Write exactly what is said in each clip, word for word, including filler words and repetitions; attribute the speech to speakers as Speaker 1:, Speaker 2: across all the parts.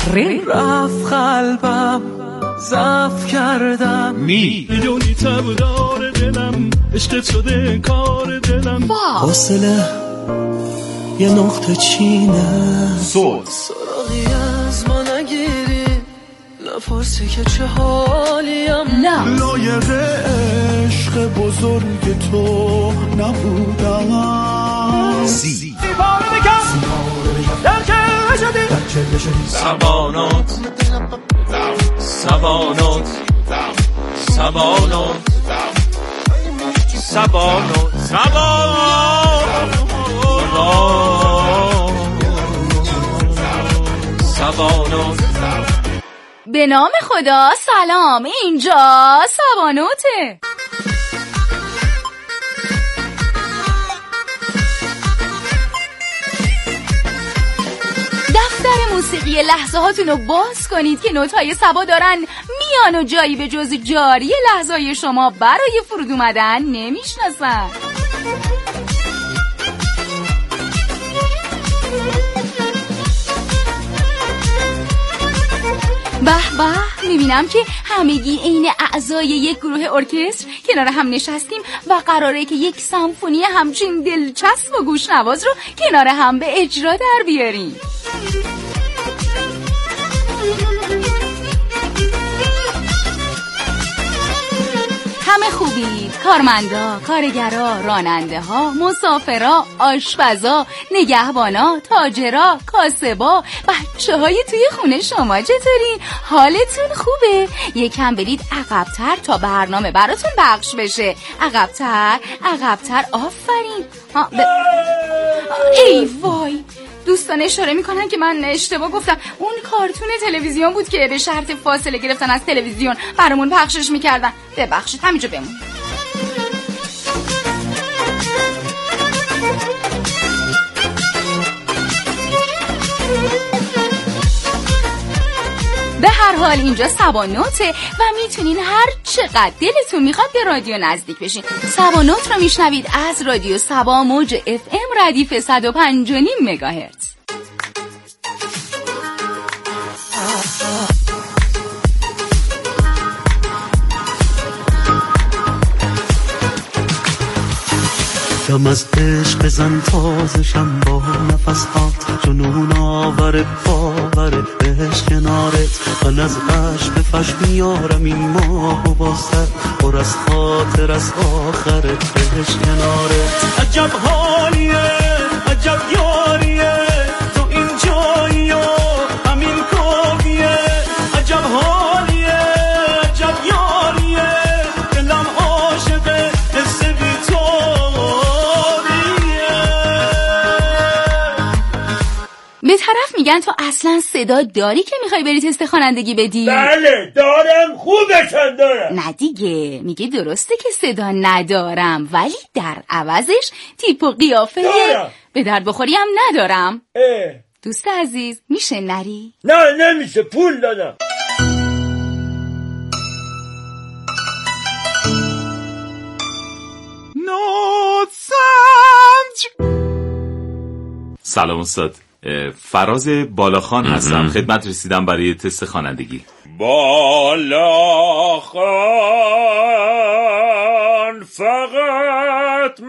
Speaker 1: آفرین. رفت قلبم ضعف کردم، میدونی تبدار دلم عشقت شده کار دلم، حاصله یه نقطه چینه. صوت سراغی از ما نگیری، نپرسی که چه حالیم، لایق عشق بزرگ تو نبودم. سی سیباره بکن در که شدی سبانات سبانات سبانات سبانات سبانات.
Speaker 2: به نام خدا سلام، اینجا سبانوته. دفتر موسیقی لحظه هاتون رو باز کنید که نوت‌های سبا دارن میان و جایی به جز جاری لحظه های شما برای فرود اومدن نمیشناسن. به به، میبینم که همگی عین اعضای یک گروه ارکستر کنار هم نشستیم و قراره که یک سمفونی همچین دلچسب و گوشنواز رو کنار هم به اجرا در بیاریم. همه خوبید، کارمندا، کارگرا، راننده ها، مسافرا، آشپزا، نگهبانا، تاجرا، کاسبا، بچه های توی خونه شما چطورین؟ حالتون خوبه؟ یکم برید عقب‌تر تا برنامه براتون پخش بشه. عقب‌تر، عقب‌تر، آفرین. ها ب... ای وای، دوستان اشاره میکنن که من اشتباه گفتم. اون کارتون تلویزیون بود که به شرط فاصله گرفتن از تلویزیون برامون پخشش میکردن. ببخشید، همینجا بمون. به هر حال اینجا سبانوته و میتونین هر چقدر دلتون میخواد به رادیو نزدیک بشین. سبانوت رو میشنوید از رادیو سبا، موج اف ام ردیف صد و پنج و نیم مگاهرتز.
Speaker 1: دم از عشق بزن تازشم با نفسات، جنون آور باور عشق کنارت. من از عشق به فش میارم این ماه و باستر، پر از خاطر از آخرت عشق کنارت. عجب حالیه، عجب یاریه، تو این جایی و همین کافیه. عجب حالیه، عجب یاریه، دلم عاشقه حس بی تو.
Speaker 2: به طرف میگن تو اصلا صدا داری که میخوای بری تست خوانندگی بدی؟
Speaker 3: بله دارم، خوبشن دارم.
Speaker 2: نه دیگه، میگه درسته که صدا ندارم ولی در عوضش تیپ و قیافه
Speaker 3: دارم.
Speaker 2: به درد بخوری هم ندارم.
Speaker 3: اه.
Speaker 2: دوست عزیز میشه نری؟
Speaker 3: نه نمیشه، پول دادم.
Speaker 4: نوت سنج. سلام استاد، فراز بالاخان هستم. خدمت رسیدم برای تست خوانندگی.
Speaker 3: بالاخان فقط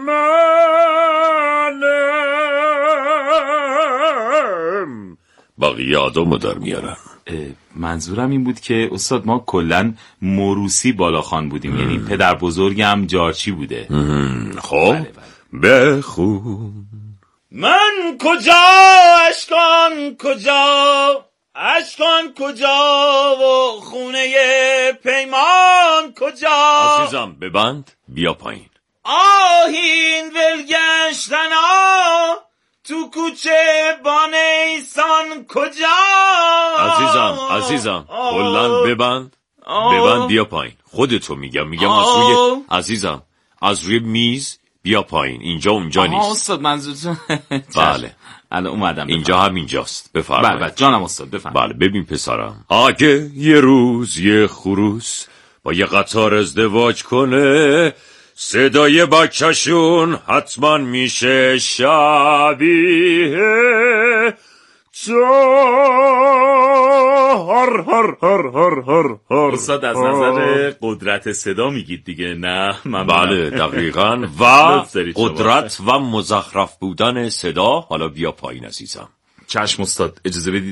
Speaker 3: منم،
Speaker 5: باقی آدمو در میارم.
Speaker 4: منظورم این بود که استاد ما کلن موروثی بالاخان بودیم، ام. یعنی پدر بزرگم جارچی بوده.
Speaker 5: خب
Speaker 4: بله بله.
Speaker 5: بخون.
Speaker 3: من کجا اشکان کجا، اشکان کجا و خونه پیمان کجا.
Speaker 5: عزیزم ببند، بیا پایین.
Speaker 3: آهین ولگشتنا تو کوچه بانیسان کجا.
Speaker 5: عزیزم عزیزم کلن ببند، ببند بیا پایین. خودتو میگم میگم از روی، عزیزم از روی میز بیا پایین، اینجا اونجا نیست.
Speaker 4: آه استاد منظورتون
Speaker 5: بله
Speaker 4: الان اومدم.
Speaker 5: اینجا هم اینجاست، بفرمایید.
Speaker 4: بله جانم استاد بفرمایید.
Speaker 5: بله ببین پسرم، اگه یه روز یه خروس با یه قطار ازدواج کنه، صدای بچه‌شون حتما میشه شبیه تو. هر هر هر هر هر هر.
Speaker 4: استاد از نظر قدرت صدا میگید دیگه؟ نه من
Speaker 5: بله دقیقاً. و قدرت و مزخرف بودن صدا. حالا بیا پایین عزیزم.
Speaker 4: چشم استاد، اجازه بدید.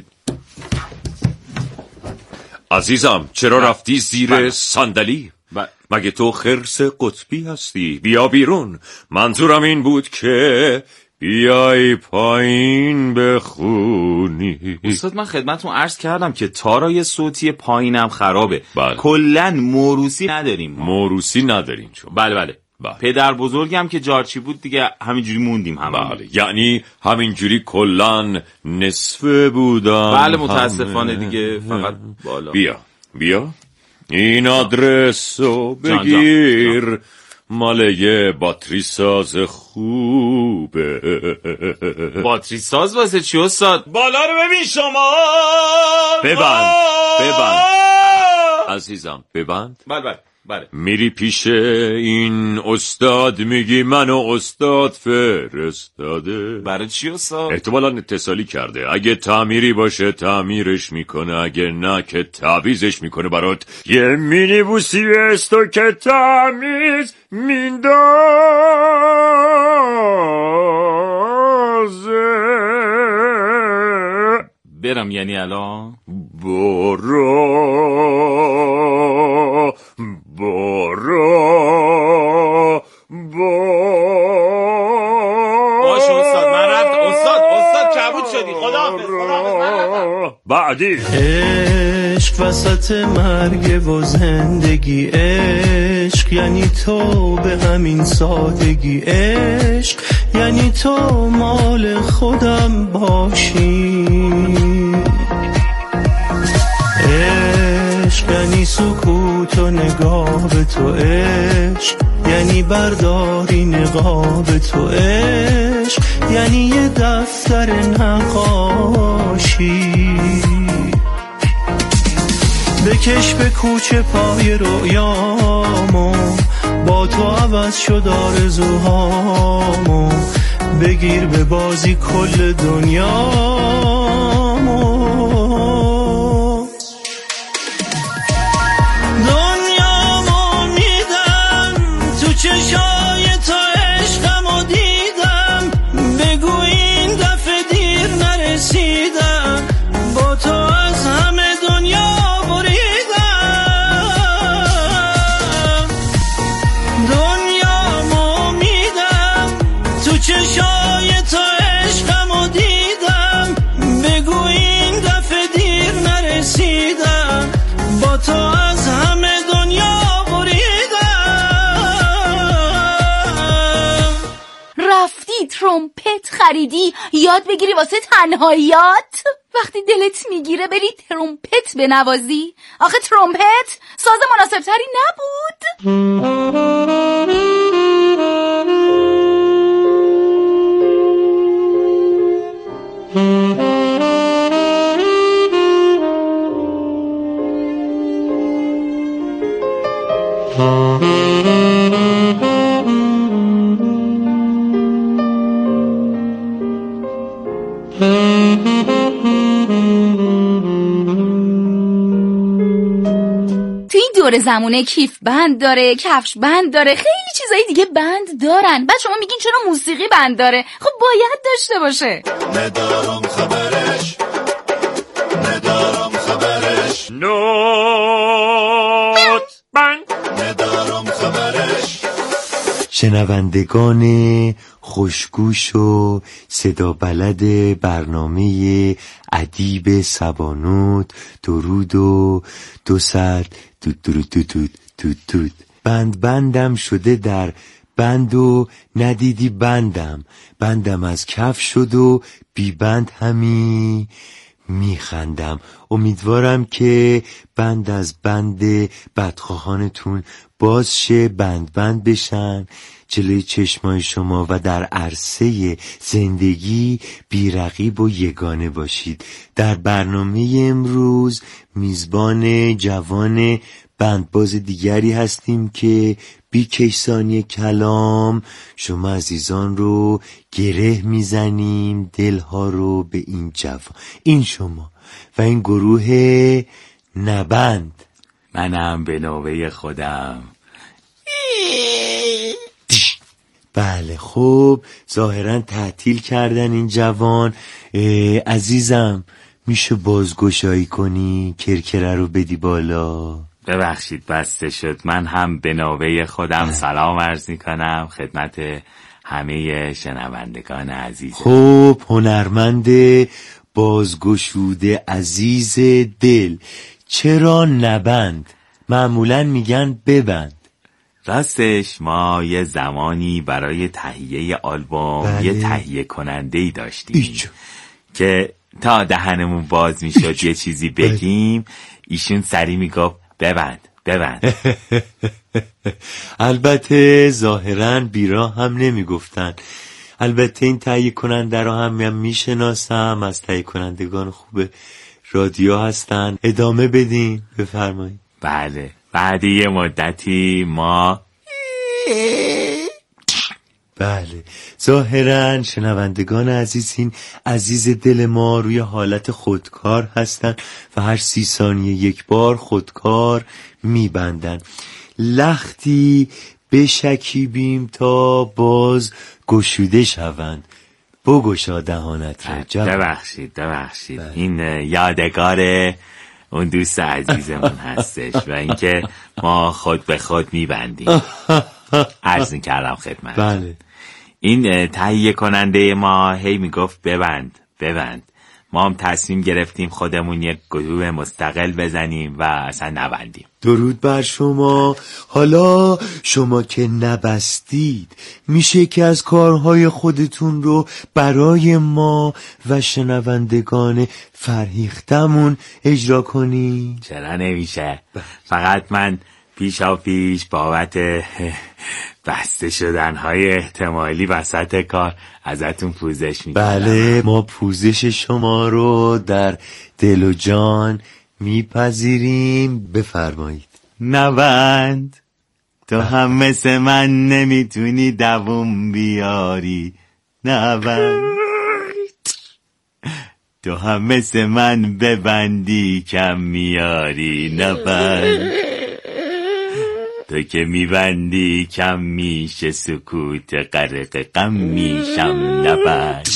Speaker 5: عزیزم چرا
Speaker 4: بله.
Speaker 5: رفتی زیر
Speaker 4: بله.
Speaker 5: صندلی؟
Speaker 4: بله.
Speaker 5: مگه تو خرس قطبی هستی؟ بیا بیرون. منظورم این بود که بیای پایین بخونی.
Speaker 4: استاد من خدمتتون عرض کردم که تارای صوتی پایینم خرابه.
Speaker 5: بله.
Speaker 4: کلاً موروثی نداریم.
Speaker 5: موروثی نداریم چون.
Speaker 4: بله بله.
Speaker 5: بله.
Speaker 4: پدر بزرگم که جارچی بود دیگه همینجوری موندیم هم.
Speaker 5: بله. یعنی همینجوری کلاً نصفه بودم.
Speaker 4: بله متاسفانه دیگه فقط بالا.
Speaker 5: بیا بیا این آدرس رو بگیر. جان جان. مال یه باتری ساز خوبه.
Speaker 4: باتری ساز واسه چی استاد؟
Speaker 3: بالا رو ببین شما.
Speaker 5: ببند ببند عزیزم ببند.
Speaker 4: بله بله بله.
Speaker 5: میری پیش این استاد میگی منو استاد فرستاده.
Speaker 4: برای چی استاد؟
Speaker 5: احتمالاً اتصالی کرده. اگه تعمیری باشه تعمیرش میکنه، اگه نه که تعویزش میکنه برات. یه مینی بوسی استو که تعمیز میندازه.
Speaker 4: برم یعنی الان؟
Speaker 5: برو برو برو.
Speaker 3: باشه استاد من رفت. استاد استاد کبود شدی. خداحافظ خداحافظ.
Speaker 5: بعدی
Speaker 1: عشق وسط مرگ و زندگی. عشق یعنی تو به همین سادگی. عشق یعنی تو مال خودم باشی. عشق یعنی سکوت و نگاه به تو. عشق یعنی برداری نقاب تو. عشق یعنی یه دفتر نقاشی. بکش به کوچه پای رویامو، با تو عوض شد آرزوهامو. بگیر به بازی کل دنیامو. دنیامو میدم تو چشای تو. عشقمو دیدم بگو این دفعه دیر نرسیدم. با تو از همه دنیا بریدم. دنیامو میدم تو چشای تو. عشقمو دیدم بگو این دفعه دیر نرسیدم. با تو از همه دنیا بریدم.
Speaker 2: رفتی ترومپت خریدی یاد بگیری واسه تنهاییات؟ وقتی دلت میگیره بری ترومپت بنوازی؟ آخه ترومپت ساز مناسب تری نبود؟ تو این دور زمونه کیف بند داره، کفش بند داره، خیلی چیزایی دیگه بند دارن. بعد شما میگین چرا موسیقی بند داره؟ خب باید داشته باشه.
Speaker 6: ندارم خبرش ندارم خبرش
Speaker 5: نوت بند.
Speaker 6: ندارم خبرش.
Speaker 7: شنوندگان خوشگوش و صدا بلد برنامه ادیب سبانوت، درود و دو صد دود درود دود دود دود دود. بند بندم شده در بند و ندیدی بندم. بندم از کف شد و بی بند همی میخندم. امیدوارم که بند از بند بدخواهانتون باز شه، بند بند بشن جلوی چشمای شما و در عرصه زندگی بیرقیب و یگانه باشید. در برنامه امروز میزبان جوان بندباز دیگری هستیم که بی کیسانی کلام شما عزیزان رو گره میزنیم، دلها رو به این جوان، این شما و این گروه نبند.
Speaker 4: منم به نوبه خودم.
Speaker 7: بله خب ظاهرا تعطیل کردن این جوان. عزیزم میشه بازگشایی کنی، کرکره رو بدی بالا؟
Speaker 4: ببخشید بسته شد. من هم به نوبه خودم سلام عرض میکنم خدمت همه شنوندگان عزیز.
Speaker 7: خب هنرمند بازگشوده عزیز دل، چرا نبند؟ معمولا میگن ببند.
Speaker 4: راستش ما یه زمانی برای تهیه آلبوم بله. یه تهیه کننده‌ای داشتیم ایچو. که تا دهنمون باز میشد یه چیزی بگیم ایشون سری میگفت ببند ببند.
Speaker 7: البته ظاهرا بیرا هم نمیگفتن. البته این تهیه کننده رو هم من میشناسم، از تهیه کنندگان خوب رادیو هستن. ادامه بدین، بفرمایید.
Speaker 4: بله بعد یه مدتی ما
Speaker 7: بله ظاهرا شنوندگان عزیز، این عزیز دل ما روی حالت خودکار هستن و هر سی ثانیه یک بار خودکار میبندن. لختی بشکیبیم تا باز گشوده شوند. بگشا دهانت را جوان.
Speaker 4: ببخشید ببخشید این یادگار اون دوست عزیزمون هستش و اینکه ما خود به خود میبندیم. عرض می‌کردم خدمت.
Speaker 7: بله.
Speaker 4: این تهیه کننده ما هی میگفت ببند ببند. ما هم تصمیم گرفتیم خودمون یک گروه مستقل بزنیم و اصلا نبندیم.
Speaker 7: درود بر شما. حالا شما که نبستید میشه که از کارهای خودتون رو برای ما و شنوندگان فرهیختمون اجرا کنید.
Speaker 4: چرا نمیشه؟ فقط من پیشا پیش بابت بسته شدنهای احتمالی وسط کار ازتون پوزش میکنم.
Speaker 7: بله ما پوزش شما رو در دل و جان میپذیریم. بفرمایید.
Speaker 4: نبند تو هم مثل من نمیتونی دووم بیاری. نبند تو هم مثل من ببندی کم میاری. نبند تو که میبندی کم میشه سکوت غرق غم میشم. نبند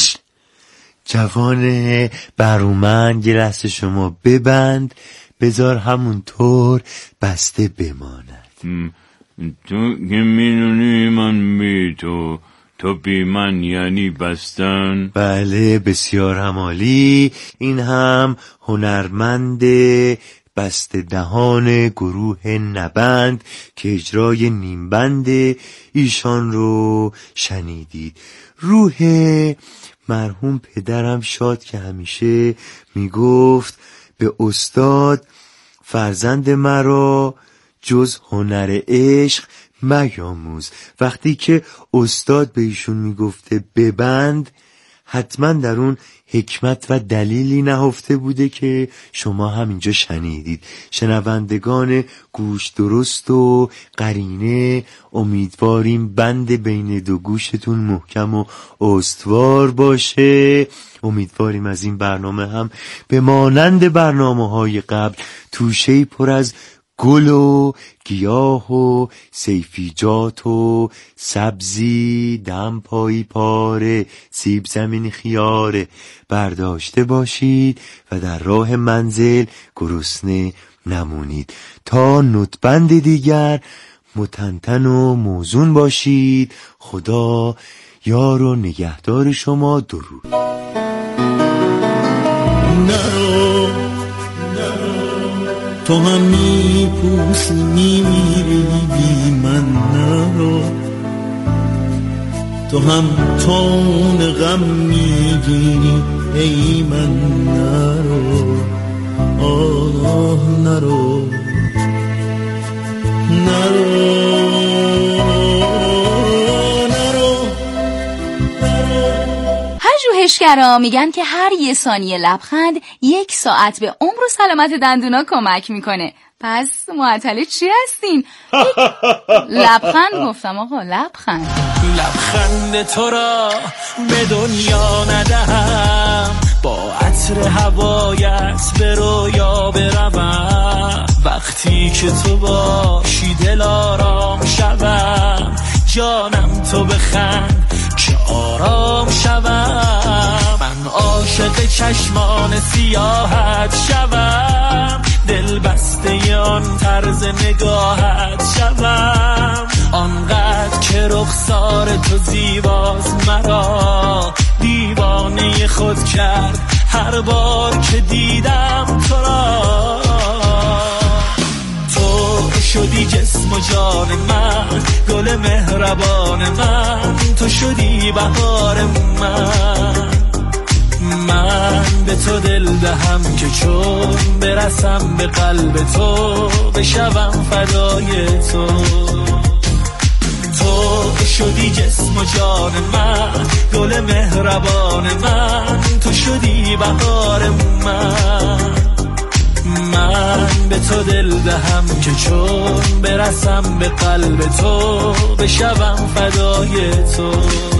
Speaker 7: جوان برومند یه لحظه شما ببند، بذار همون طور بسته بماند.
Speaker 4: تو که میدونی من بی تو، تو بی من یعنی بستن.
Speaker 7: بله بسیار همالی. این هم هنرمند بسته دهان گروه نبند که اجرای نیمبند ایشان رو شنیدید. روح مرحوم پدرم شاد که همیشه میگفت به استاد فرزند مرا جز هنر عشق میاموز. وقتی که استاد به ایشون میگفته ببند حتما در اون حکمت و دلیلی نهفته بوده که شما همینجا شنیدید. شنوندگان گوش درست و قرینه امیدواریم بند بین دو گوشتون محکم و استوار باشه. امیدواریم از این برنامه هم به مانند برنامه‌های قبل توشه‌ای پر از گل و گیاه و سیفیجات و سبزی دمپایی پاره سیب زمین خیاره برداشته باشید و در راه منزل گرسنه نمونید. تا نطبند دیگر متنتن و موزون باشید. خدا یار و نگهدار شما. درود.
Speaker 8: تو هم میپوسی میمیری بی من نرو، تو هم تون غم میگیری ای من نرو. آه نرو نرو
Speaker 2: پژوهشگرا میگن که هر یه ثانیه لبخند یک ساعت به عمر و سلامت دندونا کمک میکنه. پس معطل چی هستین؟ لبخند گفتم آقا، لبخند.
Speaker 8: لبخند تو را به دنیا ندهم، با عطر هوایت به رویا بروم. وقتی که تو باشی دل آرام شوم، جانم تو بخند که آرام شوم. من عاشق چشمان سیاحت شوم، دل بسته آن طرز نگاهت شوم. آنقدر که رخسار تو زیباست مرا، دیوانه خود کرد هر بار که دیدم تو را. تو شدی جسم و جان من، گل مهربان من، تو شدی بهار من. من به تو دل دهم که چون برسم به قلب تو، بشوم فدای تو. تو شدی جسم و جان من، گل مهربان من، تو شدی بهار من. من به تو دل دهم که چون برسم به قلب تو، بشوم فدای تو.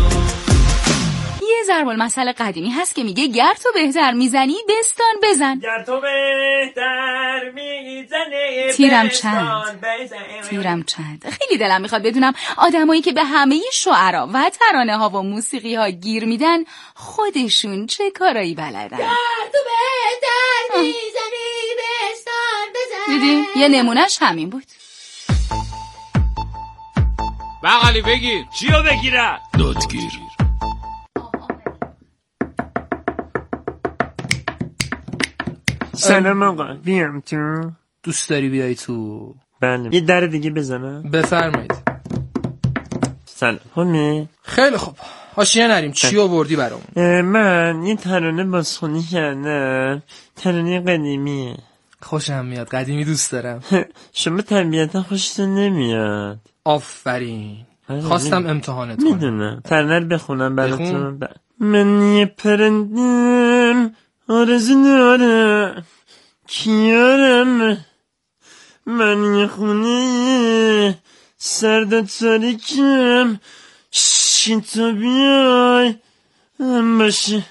Speaker 2: یه ضرب المثل قدیمی هست که میگه گر تو بهتر میزنی بستان بزن.
Speaker 4: گر تو بهتر میزنی
Speaker 2: تیرم چند تیرم چند خیلی دلم میخواد بدونم آدمایی که به همه شعرا و ترانه ها و موسیقی ها گیر میدن خودشون چه کارایی بلدن.
Speaker 9: گر تو بهتر میزنی بستان بزن.
Speaker 2: دیدی؟ یه نمونهش همین بود.
Speaker 3: بغلی بگیر.
Speaker 5: چیو بگیرم؟
Speaker 3: دادگیر.
Speaker 7: سلام آقا، بیام تو.
Speaker 10: دوست داری بیای تو؟
Speaker 7: بله. یه در دیگه بزنم؟
Speaker 10: بفرمایید.
Speaker 7: سلام همه.
Speaker 10: خیلی خوب، حاشیه نریم. چی آوردی برامون؟
Speaker 7: من یه ترانه بازخونی کردم، ترانه قدیمیه.
Speaker 10: خوشم میاد، قدیمی دوست دارم.
Speaker 7: شما طبیعتا خوشتون نمیاد.
Speaker 10: آفرین. خواستم امتحانت کنم.
Speaker 7: میدونم. ترانه رو بخونم براتون. ب... من یه پرندم آرزو دارم کیارم، من یه خونه سرد و تاریکم، شین تو بیای هم باشی.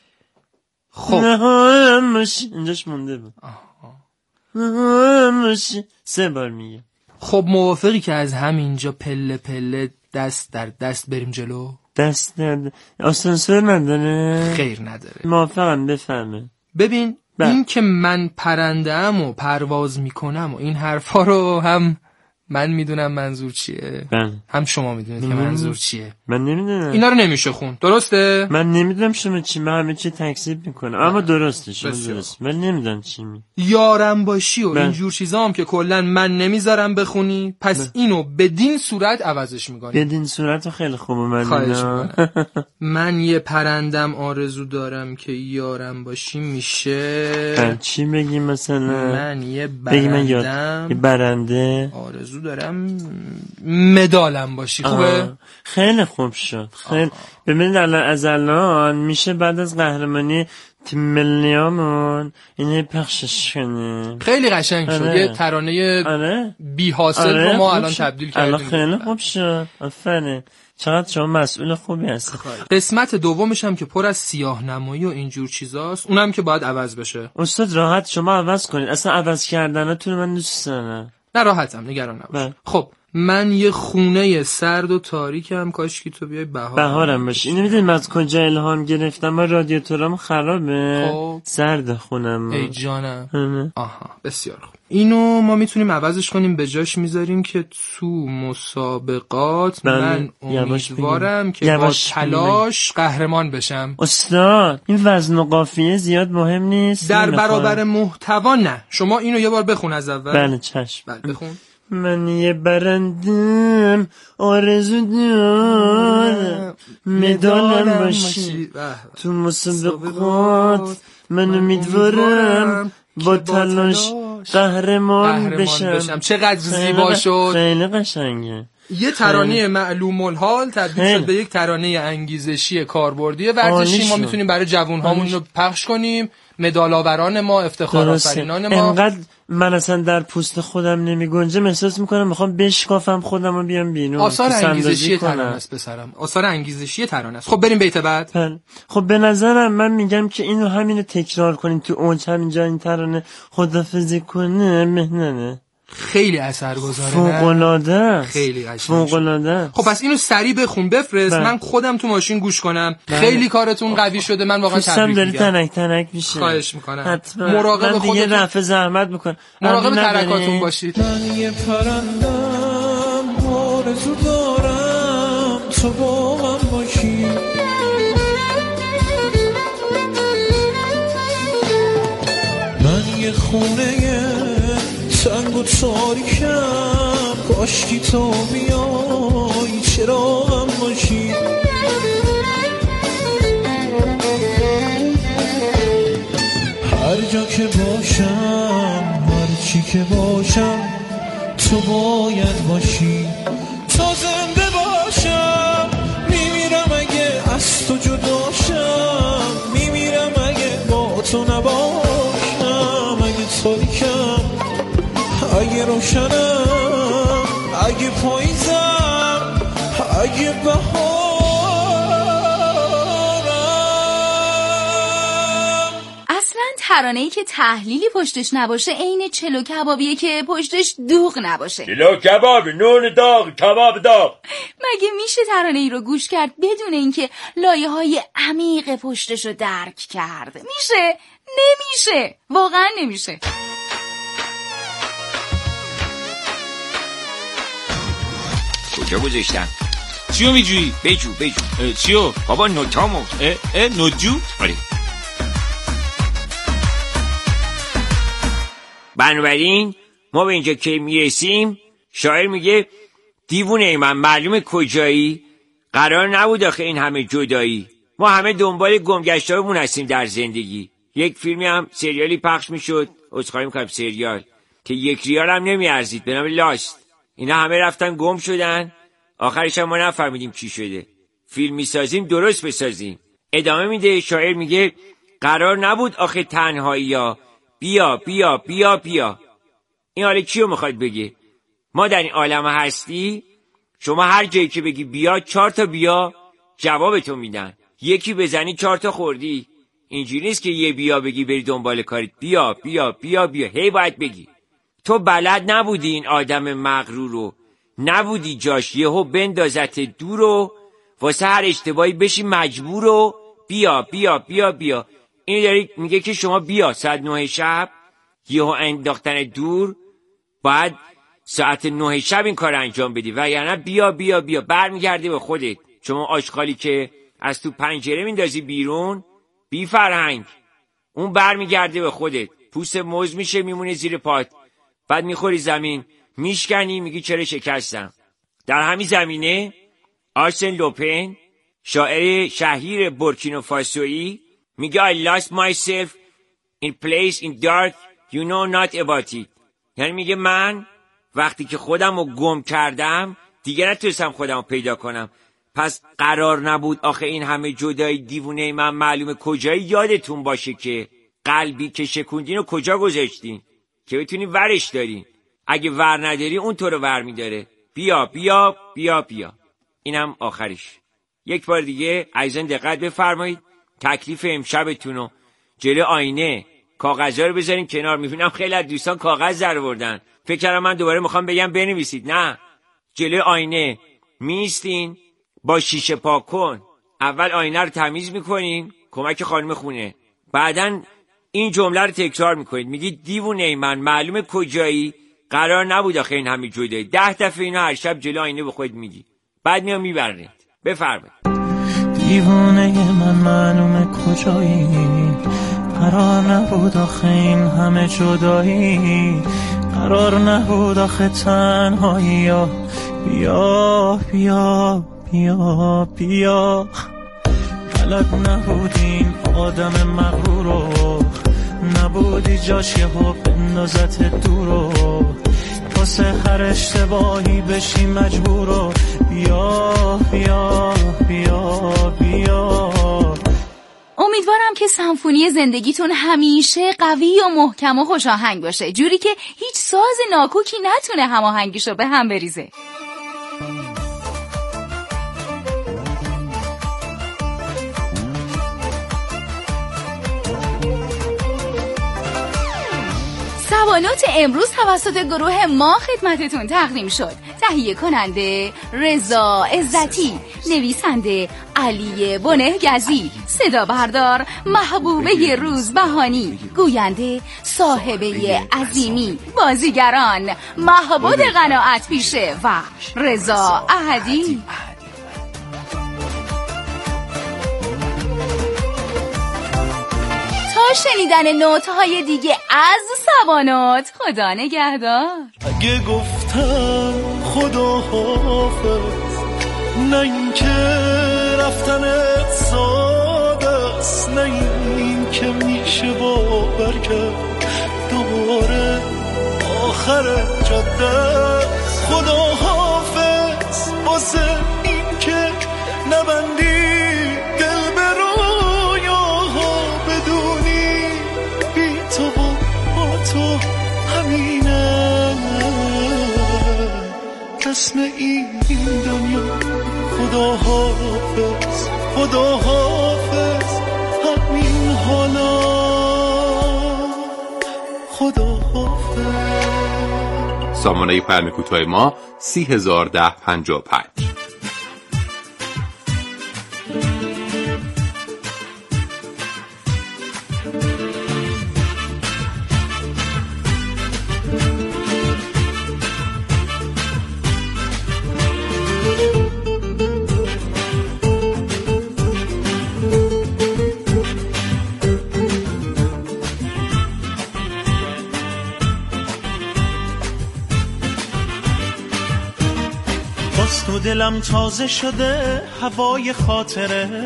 Speaker 10: خب
Speaker 7: نه هم باشی. اینجاش مونده بود. نه هم باشی. سه بار میگه.
Speaker 10: خب موافقی که از همینجا پله پله دست در دست بریم جلو؟
Speaker 7: دست در آسانسور نداره؟
Speaker 10: خیر نداره.
Speaker 7: موافقم، بفهمه.
Speaker 10: ببین
Speaker 7: بله.
Speaker 10: این که من پرنده‌ام و پرواز میکنم و این حرفا رو هم من میدونم منظور چیه،
Speaker 7: بله.
Speaker 10: هم شما میدونید که منظور چیه.
Speaker 7: من نمیدونم.
Speaker 10: اینا رو نمیشه خون، درسته؟
Speaker 7: من نمیدونم شما چی، من همه چی تکذیب میکنم، اما درسته شما درست. من نمیدونم چی می
Speaker 10: یارم باشی و
Speaker 7: بله.
Speaker 10: اینجور چیزا هم که کلا من نمیذارم بخونی، پس بله. اینو بدین صورت عوضش میکنی.
Speaker 7: بدین صورت خیلی خوبه. من
Speaker 10: خواهش میکنم. من یه پرندم آرزو دارم که یارم باشی میشه
Speaker 7: چی بگیم مثلا؟
Speaker 10: من یه برندم
Speaker 7: یه برنده
Speaker 10: آرزو دارم مدالم باشی. خوبه؟
Speaker 7: خیلی خوب شد. خیلی ببینید الان از الان میشه بعد از قهرمانی تیم ملیامون اینه پخشش کنیم.
Speaker 10: خیلی قشنگ شد.
Speaker 7: آره.
Speaker 10: یه ترانه
Speaker 7: آره.
Speaker 10: بی حاصل
Speaker 7: آره.
Speaker 10: رو ما الان تبدیل کردیم.
Speaker 7: الان خیلی خوب شد. آفرین. چقدر شما مسئول خوبی هستی.
Speaker 10: قسمت دومش هم که پر از سیاه نمایی و اینجور چیزاست، اونم که باید عوض بشه.
Speaker 7: استاد راحت شما عوض کنید. اصلا عوض کردناتون من دوست دارم.
Speaker 10: نه راحتم، نگران نباش. خب من یه خونه سرد و تاریکم، کاش که تو بیای بهار
Speaker 7: بهارم باشی. اینو میدونیم از کجا الهام گرفتم؟ من رادیاتورم خرابه.
Speaker 10: خب.
Speaker 7: سرد خونم.
Speaker 10: ای جانم.
Speaker 7: همه.
Speaker 10: آها بسیار خوب. اینو ما میتونیم عوضش کنیم، به جاش میذاریم که تو مسابقات بله. من امیدوارم که با تلاش قهرمان بشم.
Speaker 7: استاد این وزن و قافیه زیاد مهم نیست.
Speaker 10: در برابر محتوا نه. شما اینو یه بار بخون از اول.
Speaker 7: بله چشم.
Speaker 10: بله بخون.
Speaker 7: من یه برندم آرزو دارم مدالم باشی، تو مسابقات من امیدوارم با تلاش قهرمان, قهرمان بشم.
Speaker 10: بشم چقدر زیبا شد.
Speaker 7: خیلی قشنگه.
Speaker 10: یه ترانه معلوم الحال تبدیل شد به یک ترانه انگیزشی کاربردی ورزشی. ما میتونیم برای جوانهامون رو پخش کنیم، مدال‌آوران ما، افتخارآفرینان ما.
Speaker 11: انقدر من اصلا در پوست خودم نمیگنجم، احساس میکنم میخوام بشکافم خودم رو بیام بیرون.
Speaker 10: آثار انگیزشی ترانه است پسرم، آثار انگیزشی ترانه است. خب بریم بیت بعد.
Speaker 11: بله. خب به نظرم من میگم که اینو همینو تکرار کنیم تو اونجا همینجا این ترانه خدافظی کنه مهننه.
Speaker 10: خیلی اثرگذاره،
Speaker 11: فوق‌العاده،
Speaker 10: خیلی قشنگ،
Speaker 11: فوق‌العاده.
Speaker 10: خب پس اینو سریع بخون بفرست. من خودم تو ماشین گوش کنم. بله. خیلی کارتون قوی شده، من واقعا تبریک میگم.
Speaker 11: داری تنک تنک میشه.
Speaker 10: خواهش میکنم.
Speaker 11: حتما.
Speaker 10: مراقب خودتون،
Speaker 11: دیگه رفع زحمت میکنم.
Speaker 10: مراقب ترکاتون باشید.
Speaker 8: من یه پرندم، آرزو دارم تو با من باشی. من یه خونه تنگ و تاریکم، کاشکی تو بیای چراغم باشی. هر جا که باشم، هر چی که باشم، تو باید باشی. تا زنده باشم میمیرم اگه از تو جداشم، میمیرم اگه با تو نباشم. اگه تاریکم، اگه روشنم، اگه پاییزم، اگه بهارم.
Speaker 2: اصلا ترانه‌ای که تحلیلی پشتش نباشه عین چلو کبابیه که پشتش دوغ نباشه.
Speaker 5: چلو کباب، نون داغ، کباب داغ.
Speaker 2: مگه میشه ترانه‌ای رو گوش کرد بدون اینکه لایه‌های عمیق پشتش رو درک کرد؟ میشه؟ نمیشه، واقعا نمیشه.
Speaker 5: کجا گذاشتم؟
Speaker 3: چیو میجویی؟
Speaker 5: بجو بجو.
Speaker 3: چیو؟
Speaker 5: بابا نوتامو.
Speaker 3: اه اه نوجو؟
Speaker 5: آره. بنابراین ما به اینجا که میرسیم، شاعر میگه دیوونه من معلومه کجایی، قرار نبود آخه این همه جدایی. ما همه دنبال گمگشتایمون هستیم در زندگی. یک فیلمی هم سریالی پخش میشد، عذرخواهی میکنم سریال، که یک ریال هم نمیارزید، به نام لاست. اینا همه رفتن گم شدن، آخرش هم ما نفهمیدیم چی شده. فیلم میسازیم درست بسازیم. ادامه میده شاعر میگه قرار نبود آخه تنهایی ها، بیا بیا بیا بیا. این حالا کیو میخواد بگه؟ ما در این عالم هستی، شما هر جایی که بگی بیا، چهار تا بیا جوابتو میدن. یکی بزنی چهار تا خوردی. اینجوری نیست که یه بیا بگی بری دنبال کاریت. بیا بیا بیا بیا هی باید بگی. تو بلد نبودی این آدم مغرور رو، نبودی جاش یهو بندازت دور رو، واسه هر اشتباهی بشی مجبور رو بیا بیا بیا بیا. این داری میگه که شما بیا ساعت نه شب، یهو انداختن دور، باید ساعت نه شب این کار انجام بدی، و یعنی بیا بیا بیا. برمیگردی به خودت. شما آشغالی که از تو پنجره میندازی بیرون، بی فرهنگ، اون برمیگرده به خودت، پوست موز میشه میمونه زیر پات، بعد میخوری زمین، میشکنی، میگی چرا شکستم. در همین زمینه آرسن لوپن، شاعر شهیر بورکینافاسویی، میگه I lost myself in place in dark you know not about it. یعنی میگه من وقتی که خودم رو گم کردم دیگه نتونستم خودم رو پیدا کنم. پس قرار نبود آخه این همه جدایی دیوونه من معلومه کجایی. یادتون باشه که قلبی که شکوندین رو کجا گذاشتین که بتونی ورش دارین. اگه ور نداری اون تو رو ور میداره. بیا بیا بیا بیا. اینم آخرش. یک بار دیگه عزیزان دقت بفرمایید. تکلیف امشبتون رو جلو آینه کاغذها رو بذارین کنار. میبینم خیلی از دوستان کاغذ در آوردن. فکر کردم من دوباره میخوام بگم بنویسید. نه، جلو آینه میستین، با شیشه پاک کن. اول آینه رو تمیز میکنین، کمک خانم خونه. بعدن این جمله رو تکرار میکنید. میگید دیوونه من معلومه کجایی، قرار نبود آخه این همه جدایی. ده دفعه اینو هر شب جلو آینه به خود میگی. بعد میام میبرنید. بفرمایید.
Speaker 8: دیوانه من معلومه کجایی، قرار نبود آخه این همه جدایی، قرار نبود آخه تنهایی. بیا بیا بیا بیا. بلد نبودین آدم مغرور رو، نبودی جاش یهو بندازت دور رو، واسه هر اشتباهی بشی مجبور و بیا بیا بیا بیا.
Speaker 2: امیدوارم که سمفونی زندگیتون همیشه قوی و محکم و خوش آهنگ باشه، جوری که هیچ ساز ناکوکی نتونه هماهنگیشو به هم بریزه. سوانوت امروز توسط گروه ما خدمتتون تقدیم شد. تهیه کننده رضا عزتی، نویسنده علی بنهگزی، صدا بردار محبوبه روزبهانی، گوینده صاحبه عظیمی، بازیگران محبود قناعت پیشه و رضا احدی. شنیدن نوت‌های دیگه از سوانوت، خدا نگهدار.
Speaker 8: اگه گفتم خدا حافظ، نه این که رفتنت ساده است، نه این که میشه باور کرد دوباره آخر جاده. خدا حافظ واسه این که نبندی دل به رویاها، بدونی بی تو با تو همینه اسم این دنیا. خدا حافظ خدا حافظ همین حالا. خدا حافظ.
Speaker 12: سامانه پیام کوتاه ما سی هزار ده پنجاه و پنج.
Speaker 8: تو دلم تازه شده هوای خاطره،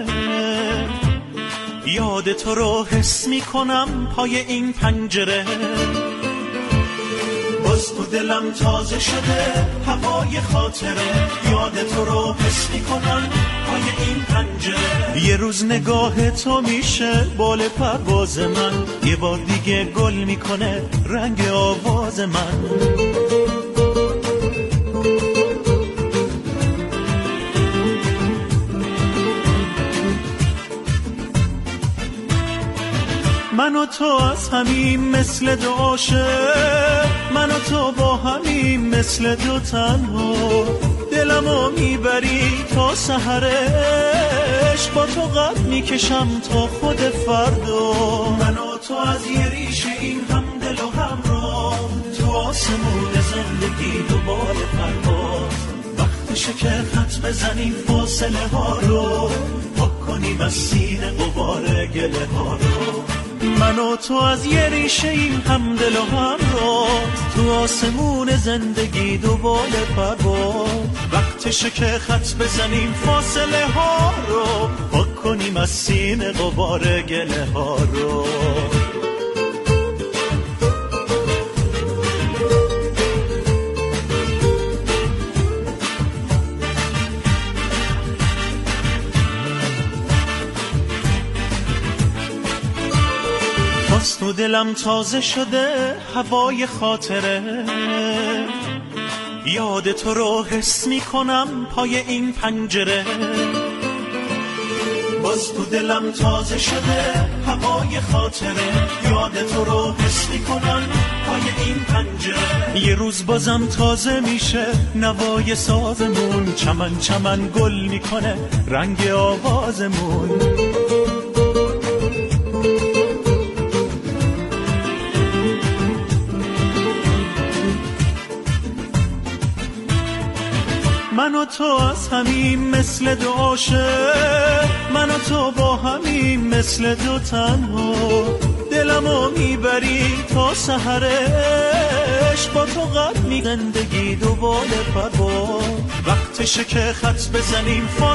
Speaker 8: یاد تو رو حس می کنم پای این پنجره. باز تو دلم تازه شده هوای خاطره، یاد تو رو حس می کنم پای این پنجره. یه روز نگاه تو میشه بال پرواز من، یه بار دیگه گل میکنه رنگ آواز من. من و تو از همین مثل دو عاشق، من و تو با همین مثل دو تنها. دلمو میبری تا سحرش، با تو قد میکشم تا خود فردا. من و تو از یه ریشه این هم دل و هم را، تو آسمون زندگی دوباره پرواز. وقتشه که خط بزنیم فاصله ها رو، پاک کنیم از سینه غبار گله ها رو. من و تو از یه ریشه این هم دل و هم را، تو آسمون زندگی دوباره پرواز. وقتشه که خط بزنیم فاصله ها رو، پاک کنیم از سینه غبار گله ها رو. تو دلم تازه شده هوای خاطره، یاد تو رو حس می کنم پای این پنجره. باز تو دلم تازه شده هوای خاطره، یاد تو رو حس می کنم پای این پنجره. یه روز بازم تازه میشه نوای سازمون، چمن چمن گل میکنه رنگ آوازمون. من و تو از همین مثل دو عاشق، من و تو با همین مثل دو تنها. دلمو میبری تا سحرش، با تو قد می زندگی دوباره پرواز. وقتشه که خط بزنیم